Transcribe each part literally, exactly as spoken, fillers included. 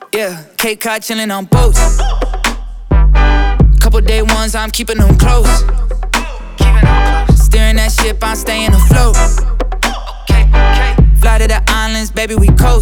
Yeah, Cape Cod chillin' on boats. Couple day ones, I'm keeping them close. Steering that ship, I'm staying afloat. Fly to the islands, baby, we coast.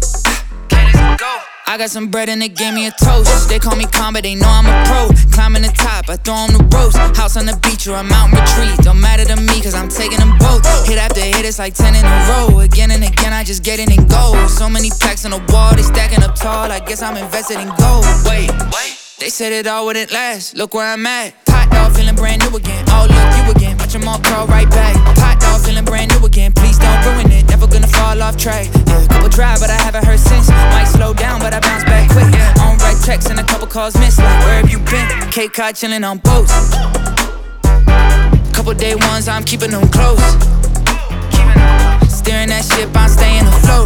I got some bread and they gave me a toast. They call me calm, but they know I'm a pro. Climbing the top, I throw them the ropes. House on the beach or a mountain retreat. Don't matter to me, cause I'm taking them both. Hit after hit, it's like ten in a row. Again and again, I just get it and go. So many packs on the wall, they stacking up tall. I guess I'm invested in gold. Wait, wait. They said it all wouldn't last. Look where I'm at. Pot dog feeling brand new again. Oh, look, you again. Watch them all crawl right back. Pot dog feeling brand new again. Please don't ruin it. Never gonna fall off track. Yeah, couple try, but I haven't heard since. Might slow down, but I bounce back quick. Yeah, on red text and a couple calls missed. Like, where have you been? Cape Cod chilling on boats. Couple day ones, I'm keeping them close. Steering that ship, I'm staying afloat.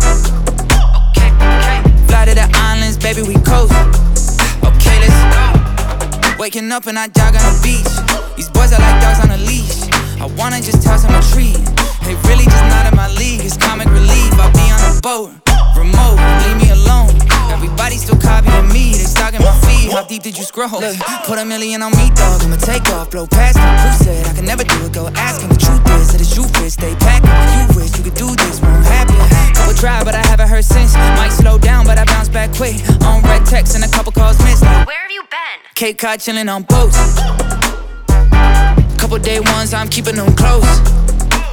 Fly to the islands, baby, we coast. Okay, let's go. Waking up and I jog on the beach. These boys are like dogs on a leash. I wanna just toss them a treat. They really just not in my league. It's comic relief. I'll be on a boat, remote, leave me alone. Everybody still copying me. They stalking my feed. How deep did you scroll? Look, put a million on me, dog. I'ma take off, blow past them. Who said I could never do it? Go ask him. The truth is that it's you fit. Stay packing. You wish you could do this. Won't happen. Couple try, but I haven't heard since. Might slow down, but I bounce back quick. On red text and a couple calls missed. Like, where have you been? Cape Cod chilling on boats. Couple day ones, I'm keeping them close.